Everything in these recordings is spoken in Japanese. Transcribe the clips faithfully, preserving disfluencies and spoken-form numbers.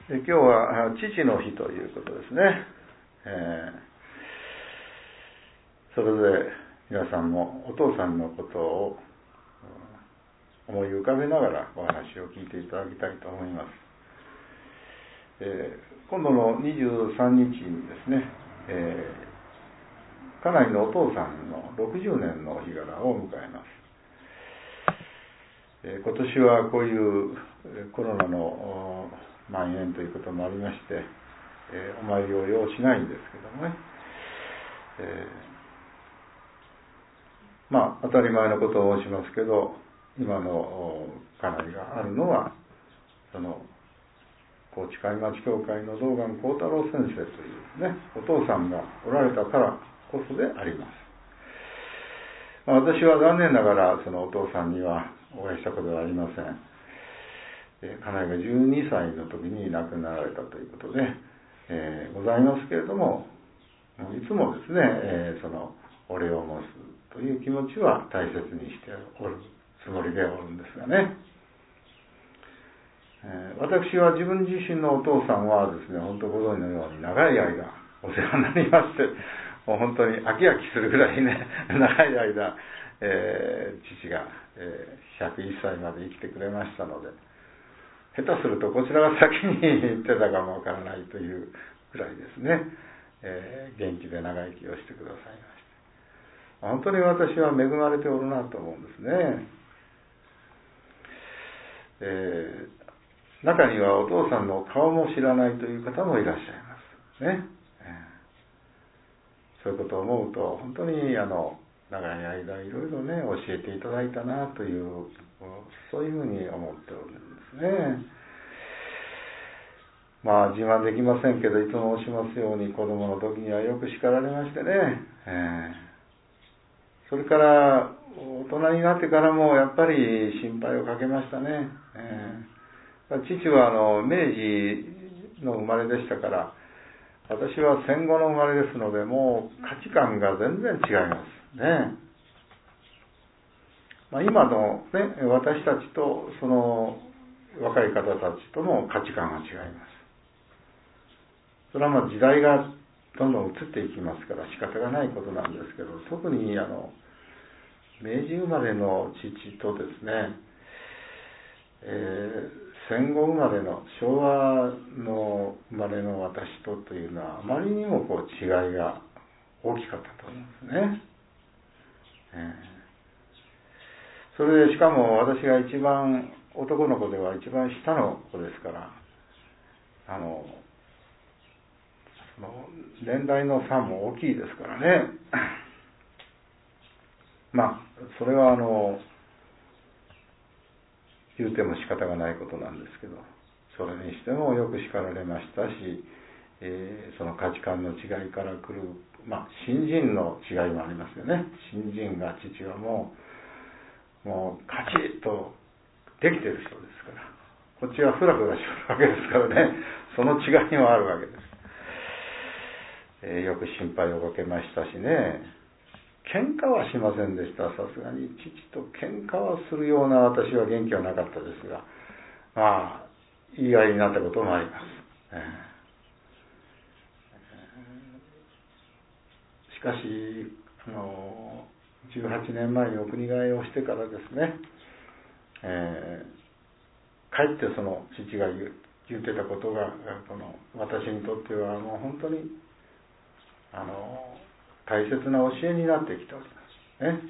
で今日は父の日ということですね、えー、それぞれ皆さんもお父さんのことを思い浮かべながらお話を聞いていただきたいと思います。えー、今度のにじゅうさんにちにですね、えー、家内のお父さんのろくじゅうねんのお日柄を迎えます。えー、今年はこういうコロナの蔓延ということもありまして、えー、お参りを要しないんですけどもね、えー、まあ当たり前のことを申しますけど、今の家内があるのはその高知海町教会の道元幸太郎先生というね、お父さんがおられたからこそであります。まあ、私は残念ながらそのお父さんにはお会いしたことはありません。家内がじゅうにさいの時に亡くなられたということで、えー、ございますけれども、いつもですね、えー、そのお礼を申すという気持ちは大切にしておるつもりでおるんですがね、えー、私は自分自身のお父さんはですね、本当ご存知のように長い間お世話になりまして、もう本当に飽き飽きするぐらいね、長い間、えー、父が、えー、ひゃくいっさいまで生きてくれましたので、下手するとこちらが先に行ってたかもわからないというくらいですね、えー、元気で長生きをしてくださいまして、本当に私は恵まれておるなと思うんですね。えー、中にはお父さんの顔も知らないという方もいらっしゃいますね。えー、そういうことを思うと本当にあの長い間いろいろね教えていただいたなという、そういうふうに思っておるんですね。まあ自慢できませんけど、いつも申しますように子供の時にはよく叱られましてね、えー、それから大人になってからもやっぱり心配をかけましたね。えー、父はあの明治の生まれでしたから、私は戦後の生まれですので、もう価値観が全然違いますね。まあ、今の、ね、私たちとその若い方たちとの価値観が違います。それはまあ時代がどんどん移っていきますから仕方がないことなんですけど、特にあの明治生まれの父とですね、えー、戦後生まれの昭和の生まれの私とというのはあまりにもこう違いが大きかったと思うんですね。えー、それでしかも私が一番男の子では一番下の子ですから、あのその年代の差も大きいですからね。まあそれはあの言うても仕方がないことなんですけど、それにしてもよく叱られましたし、えー、その価値観の違いから来る、まあ信心の違いもありますよね。信心が父はもうもうカチッとできてる人ですから、こっちはフラフラしてるわけですからね、その違いもあるわけです。えー、よく心配をかけましたしね、喧嘩はしませんでした。さすがに父と喧嘩はするような私は元気はなかったですが、まあ言い合いになったこともあります。えー、しかしあのじゅうはちねんまえにお国替えをしてからですね、えー、かえってその父が言う言ってたことがこの私にとってはもう本当にあの大切な教えになってきておりますね。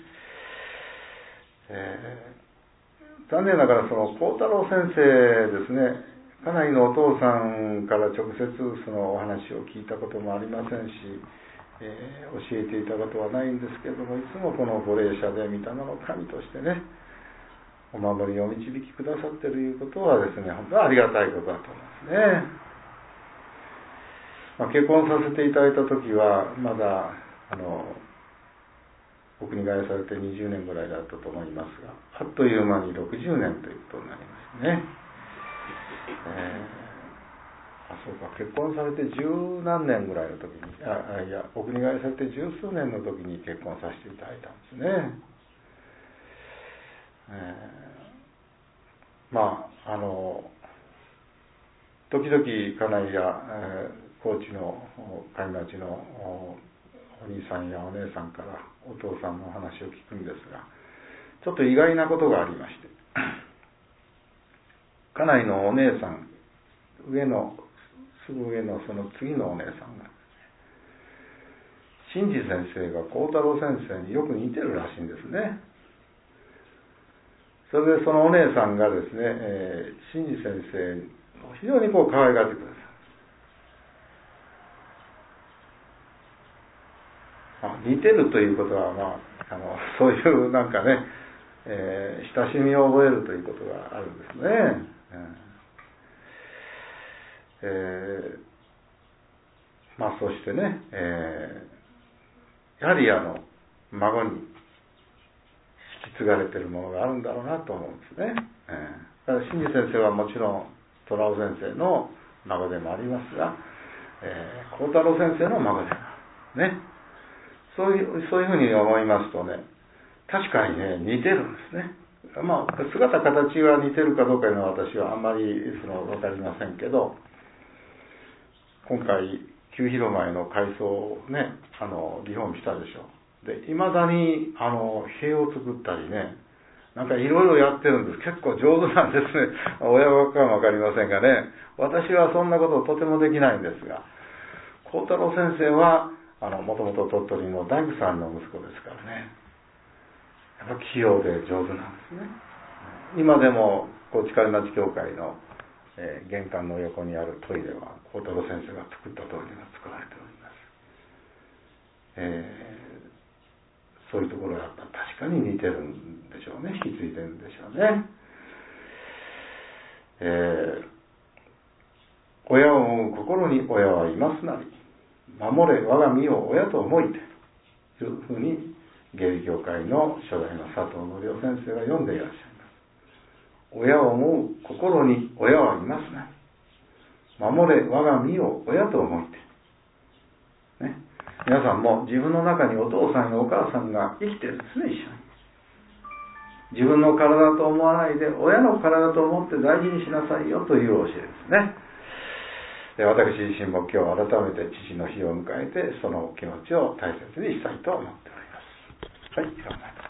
えー、残念ながらその幸太郎先生ですね、家内のお父さんから直接そのお話を聞いたこともありませんし、えー、教えていたことはないんですけれども、いつもこのご霊者で御霊の神としてねお守りをお導きくださっているということはですね、本当にありがたいことだと思いますね。まあ、結婚させていただいた時はまだあのお国替えされてにじゅうねんぐらいだったと思いますが、あっという間にろくじゅうねんということになりますね。えー、あそうか結婚されて十何年ぐらいの時に、あいやお国替えされて十数年の時に結婚させていただいたんですね。えー、まああの時々家内や、えー、高知の上町のお兄さんやお姉さんからお父さんの話を聞くんですが、ちょっと意外なことがありまして、家内のお姉さん、上のすぐ上のその次のお姉さんが真治先生が幸太郎先生によく似てるらしいんですね。それでそのお姉さんがですね、えー、真治先生を非常にこう可愛がってください。あ、似てるということは、まあ、あのそういうなんかね、えー、親しみを覚えるということがあるんですね。うんえー、まあそしてね、えー、やはりあの孫に引き継がれているものがあるんだろうなと思うんですね。えー、だから真治先生はもちろん虎尾先生の孫でもありますが、えー、幸太郎先生の孫でもあるね。そういうそういうふうに思いますとね、確かにね似てるんですね。まあ姿形は似てるかどうかいうのは私はあんまりその分かりませんけど、今回旧広前の改装をね、あのリフォームしたでしょ。で、いまだにあの塀を作ったりね、なんかいろいろやってるんです。結構上手なんですね。親ばっかはわかりませんがね。私はそんなことをとてもできないんですが、幸太郎先生はあのもともと鳥取の大工さんの息子ですからね。やっぱ器用で上手なんですね。今でも高知上町教会のえー、玄関の横にあるトイレは幸太郎先生が作ったトイレが作られております、えー、そういうところが確かに似てるんでしょうね。引き継いでるんでしょうね。えー、親を思う心に親はいますなり、守れ我が身を親と思いてというふうに芸理教会の初代の佐藤則夫先生が読んでいらっしゃいます。親を思う心に親はいますなり、守れ我が身を親と思いて、ね、皆さんも自分の中にお父さんやお母さんが生きてるんですね。一緒に自分の体と思わないで親の体と思って大事にしなさいよという教えですね。で、私自身も今日改めて父の日を迎えてその気持ちを大切にしたいと思っております。はい、